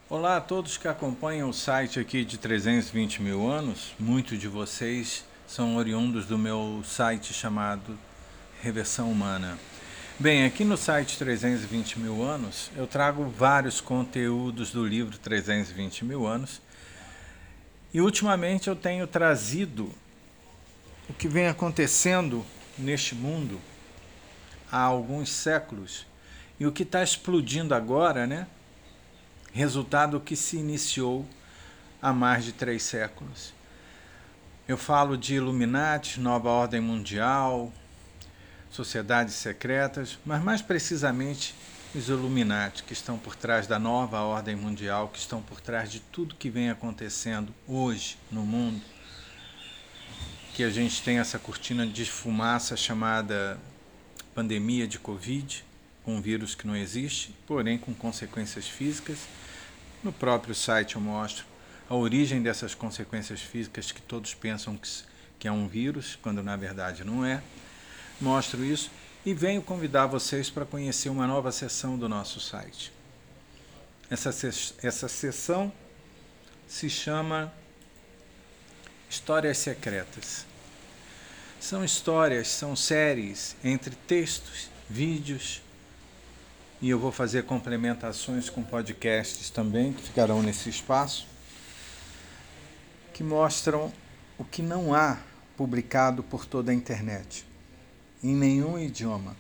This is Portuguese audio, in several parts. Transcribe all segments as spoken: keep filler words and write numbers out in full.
Olá a todos que acompanham o site aqui de trezentos e vinte mil anos. Muitos de vocês são oriundos do meu site chamado Reversão Humana. Bem, aqui no site trezentos e vinte mil anos eu trago vários conteúdos do livro trezentos e vinte mil anos. E ultimamente eu tenho trazido o que vem acontecendo neste mundo há alguns séculos e o que está explodindo agora, né? Resultado que se iniciou há mais de três séculos. Eu falo de Illuminati, Nova Ordem Mundial, sociedades secretas, mas mais precisamente os Illuminati, que estão por trás da Nova Ordem Mundial, que estão por trás de tudo que vem acontecendo hoje no mundo, que a gente tem essa cortina de fumaça chamada pandemia de Covid, com um vírus que não existe, porém com consequências físicas. No próprio site eu mostro a origem dessas consequências físicas que todos pensam que, que é um vírus, quando na verdade não é. Mostro isso e venho convidar vocês para conhecer uma nova seção do nosso site. Essa, essa seção se chama Histórias Secretas. São histórias, são séries entre textos, vídeos, e eu vou fazer complementações com podcasts também, que ficarão nesse espaço, que mostram o que não há publicado por toda a internet, em nenhum idioma.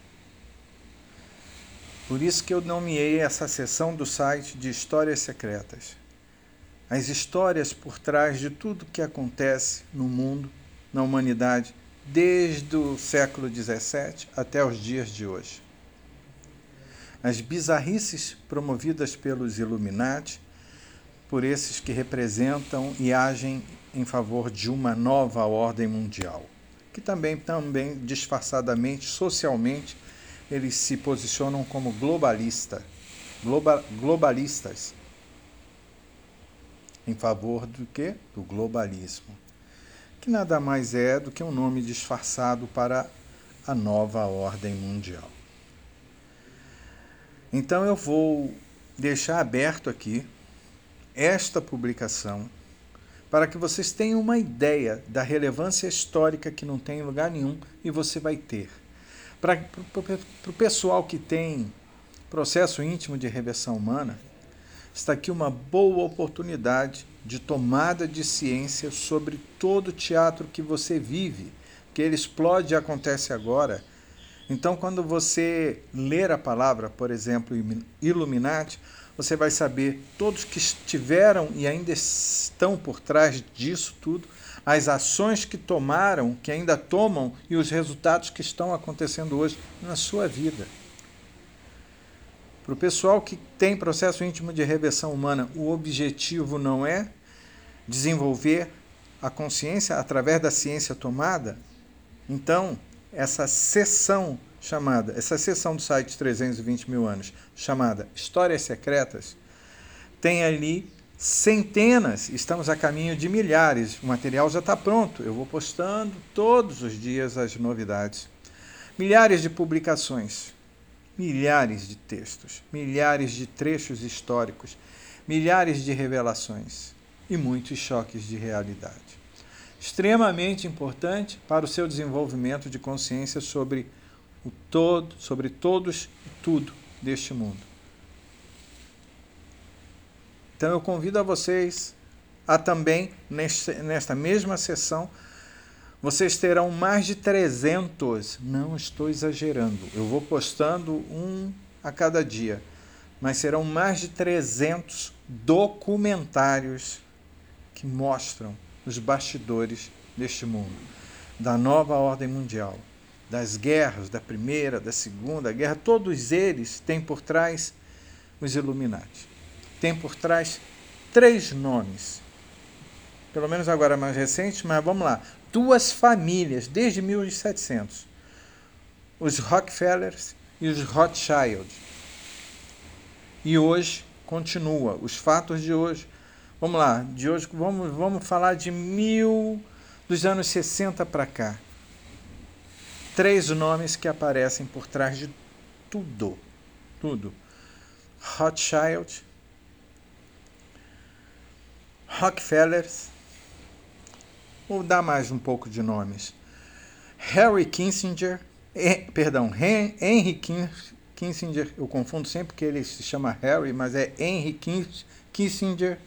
Por isso que eu nomeei essa seção do site de Histórias Secretas. As histórias por trás de tudo que acontece no mundo, na humanidade, desde o século dezessete até os dias de hoje. As bizarrices promovidas pelos Illuminati, por esses que representam e agem em favor de uma nova ordem mundial, que também, também disfarçadamente, socialmente, eles se posicionam como globalista, globa, globalistas, em favor do quê? Do globalismo, que nada mais é do que um nome disfarçado para a nova ordem mundial. Então eu vou deixar aberto aqui esta publicação para que vocês tenham uma ideia da relevância histórica que não tem em lugar nenhum e você vai ter. Para o pessoal que tem processo íntimo de reversão humana, está aqui uma boa oportunidade de tomada de ciência sobre todo o teatro que você vive, que ele explode e acontece agora. Então, quando você ler a palavra, por exemplo, Illuminati, você vai saber todos que estiveram e ainda estão por trás disso tudo, as ações que tomaram, que ainda tomam e os resultados que estão acontecendo hoje na sua vida. Para o pessoal que tem processo íntimo de reversão humana, o objetivo não é desenvolver a consciência através da ciência tomada? Então, essa seção chamada, essa seção do site trezentos e vinte mil anos, chamada Histórias Secretas, tem ali centenas, estamos a caminho de milhares, o material já está pronto, eu vou postando todos os dias as novidades. Milhares de publicações, milhares de textos, milhares de trechos históricos, milhares de revelações e muitos choques de realidade. Extremamente importante para o seu desenvolvimento de consciência sobre o todo, sobre todos e tudo deste mundo. Então eu convido a vocês a também, nesta mesma sessão, vocês terão mais de trezentos, não estou exagerando, eu vou postando um a cada dia, mas serão mais de trezentos documentários que mostram os bastidores deste mundo, da nova ordem mundial, das guerras, da primeira, da segunda guerra, todos eles têm por trás os Illuminati. Tem por trás três nomes, pelo menos agora mais recentes, mas vamos lá, duas famílias, desde mil e setecentos, os Rockefellers e os Rothschild. E hoje continua, os fatos de hoje. Vamos lá, de hoje vamos, vamos falar de mil, dos anos sessenta para cá. Três nomes que aparecem por trás de tudo, tudo. Rothschild, Rockefellers, vou dar mais um pouco de nomes, Harry Kissinger, eh, perdão, Henry Kissinger, eu confundo sempre que ele se chama Harry, mas é Henry Kissinger,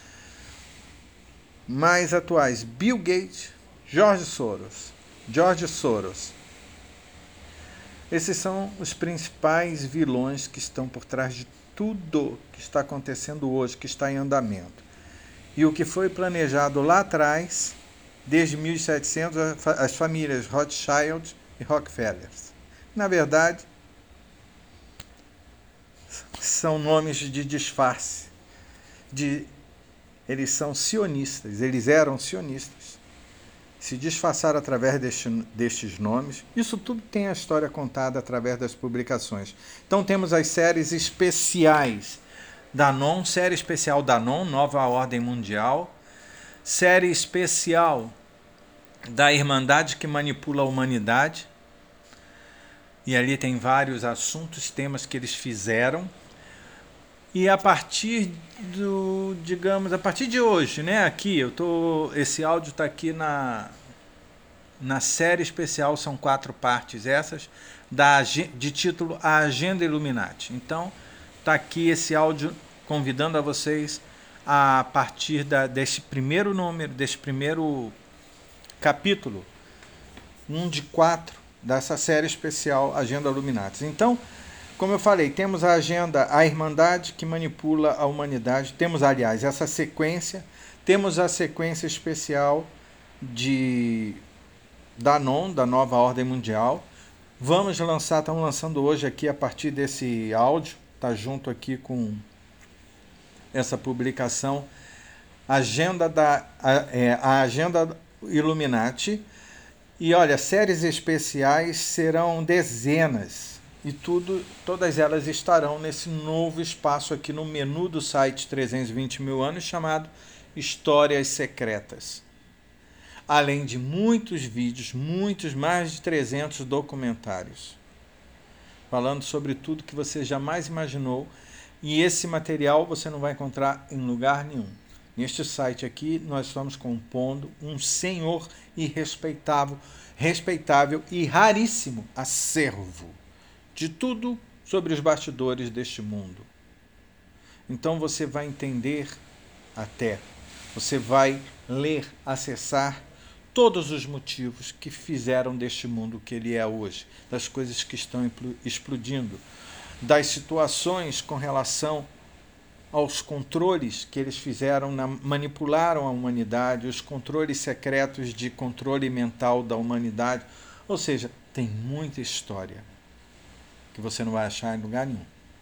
mais atuais, Bill Gates, George Soros, George Soros. Esses são os principais vilões que estão por trás de tudo que está acontecendo hoje, que está em andamento. E o que foi planejado lá atrás, desde mil e setecentos, as famílias Rothschild e Rockefeller. Na verdade, são nomes de disfarce. De, eles são sionistas, eles eram sionistas. Se disfarçaram através deste, destes nomes. Isso tudo tem a história contada através das publicações. Então temos as séries especiais Danon, série especial Danon, Nova Ordem Mundial, série especial da Irmandade que Manipula a Humanidade, e ali tem vários assuntos, temas que eles fizeram, e a partir do, digamos, a partir de hoje, né, aqui, eu tô, esse áudio está aqui na, na série especial, são quatro partes essas, da, de título A Agenda Illuminati. Então, está aqui esse áudio convidando a vocês a partir da, desse primeiro número, desse primeiro capítulo, um de quatro dessa série especial Agenda Illuminati. Então, como eu falei, temos a agenda, a Irmandade que Manipula a Humanidade, temos, aliás, essa sequência, temos a sequência especial de Danon, da Nova Ordem Mundial. Vamos lançar, estamos lançando hoje aqui a partir desse áudio, está junto aqui com essa publicação, agenda da, a, é, a Agenda Illuminati. E olha, séries especiais serão dezenas, e tudo, todas elas estarão nesse novo espaço aqui no menu do site trezentos e vinte mil anos, chamado Histórias Secretas. Além de muitos vídeos, muitos, mais de trezentos documentários, falando sobre tudo que você jamais imaginou, e esse material você não vai encontrar em lugar nenhum. Neste site aqui, nós estamos compondo um senhor e respeitável, respeitável e raríssimo acervo de tudo sobre os bastidores deste mundo. Então você vai entender até, você vai ler, acessar todos os motivos que fizeram deste mundo o que ele é hoje, das coisas que estão explodindo, das situações com relação aos controles que eles fizeram, na, manipularam a humanidade, os controles secretos de controle mental da humanidade. Ou seja, tem muita história que você não vai achar em lugar nenhum.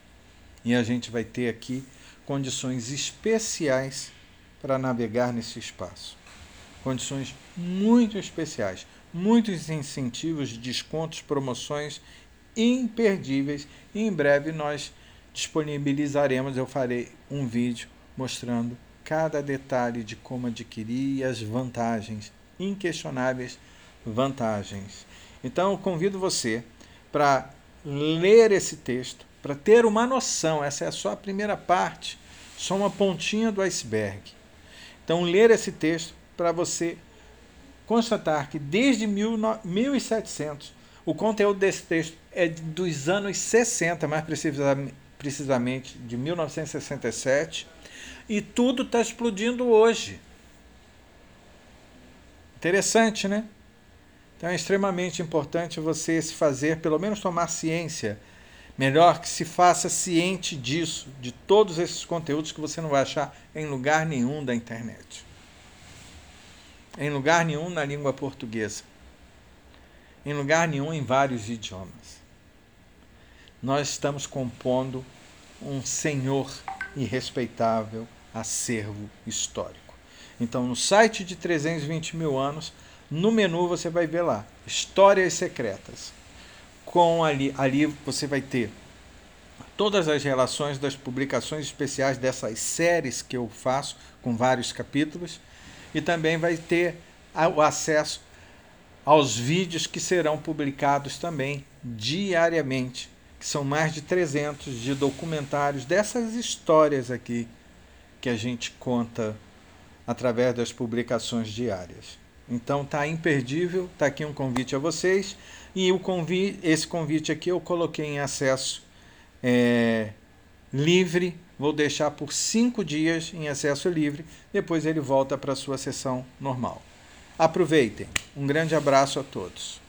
E a gente vai ter aqui condições especiais para navegar nesse espaço. Condições muito especiais, muitos incentivos, descontos, promoções imperdíveis. E em breve nós disponibilizaremos, eu farei um vídeo mostrando cada detalhe de como adquirir e as vantagens, inquestionáveis vantagens. Então eu convido você para ler esse texto, para ter uma noção, essa é só a primeira parte, só uma pontinha do iceberg. Então ler esse texto para você constatar que desde mil e setecentos, o conteúdo desse texto é dos anos sessenta, mais precisamente, precisamente de mil novecentos e sessenta e sete, e tudo está explodindo hoje. Interessante, né? Então é extremamente importante você se fazer, pelo menos tomar ciência, melhor que se faça ciente disso, de todos esses conteúdos que você não vai achar em lugar nenhum da internet. Em lugar nenhum na língua portuguesa. Em lugar nenhum em vários idiomas. Nós estamos compondo um senhor e respeitável acervo histórico. Então, no site de trezentos e vinte mil anos, no menu você vai ver lá, Histórias Secretas. Com ali, ali você vai ter todas as relações das publicações especiais dessas séries que eu faço, com vários capítulos, e também vai ter o acesso aos vídeos que serão publicados também diariamente, que são mais de trezentos de documentários dessas histórias aqui que a gente conta através das publicações diárias. Então tá imperdível, tá aqui um convite a vocês, e o convite, esse convite aqui eu coloquei em acesso é, livre, vou deixar por cinco dias em acesso livre, depois ele volta para a sua sessão normal. Aproveitem, um grande abraço a todos.